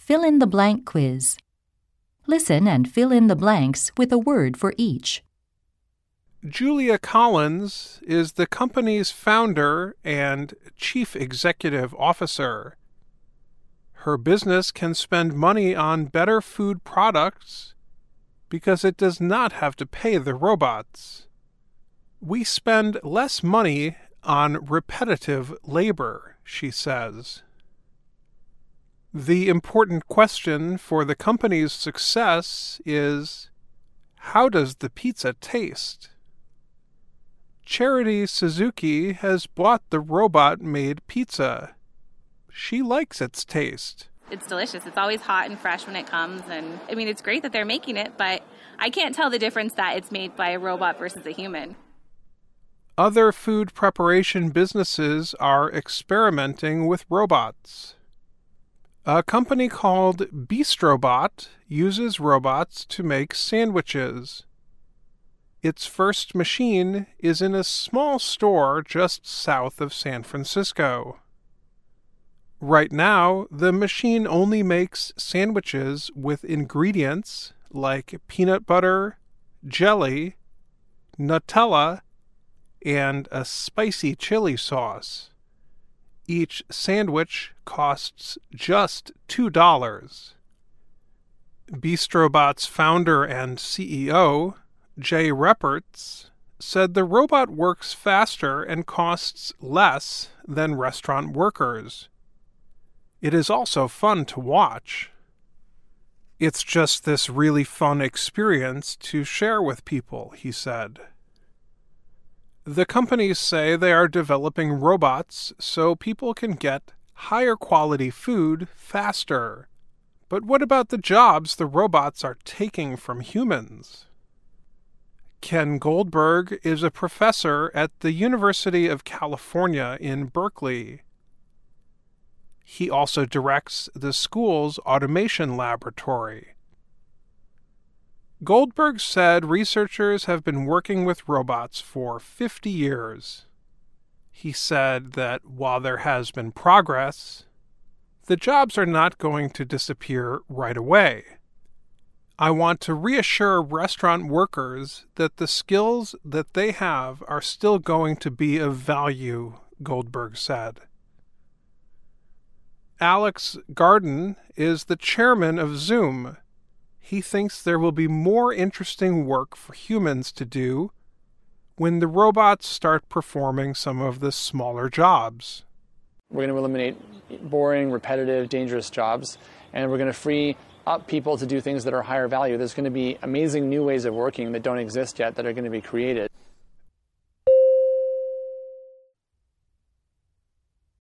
Fill in the blank quiz. Listen and fill in the blanks with a word for each. Julia Collins is the company's founder and chief executive officer. Her business can spend money on better food products because it does not have to pay the robots. We spend less money on repetitive labor, she says. The important question for the company's success is, how does the pizza taste? Charity Suzuki has bought the robot-made pizza. She likes its taste. It's delicious. It's always hot and fresh when it comes. And it's great that they're making it, but I can't tell the difference that it's made by a robot versus a human. Other food preparation businesses are experimenting with robots. A company called Bistrobot uses robots to make sandwiches. Its first machine is in a small store just south of San Francisco. Right now, the machine only makes sandwiches with ingredients like peanut butter, jelly, Nutella, and a spicy chili sauce. Each sandwich costs just $2. Bistrobot's founder and CEO, Jay Repperts, said the robot works faster and costs less than restaurant workers. It is also fun to watch. It's just this really fun experience to share with people, he said. The companies say they are developing robots so people can get higher quality food faster. But what about the jobs the robots are taking from humans? Ken Goldberg is a professor at the University of California in Berkeley. He also directs the school's automation laboratory. Goldberg said researchers have been working with robots for 50 years. He said that while there has been progress, the jobs are not going to disappear right away. I want to reassure restaurant workers that the skills that they have are still going to be of value, Goldberg said. Alex Garden is the chairman of Zoom. He thinks there will be more interesting work for humans to do when the robots start performing some of the smaller jobs. We're going to eliminate boring, repetitive, dangerous jobs, and we're going to free up people to do things that are higher value. There's going to be amazing new ways of working that don't exist yet that are going to be created.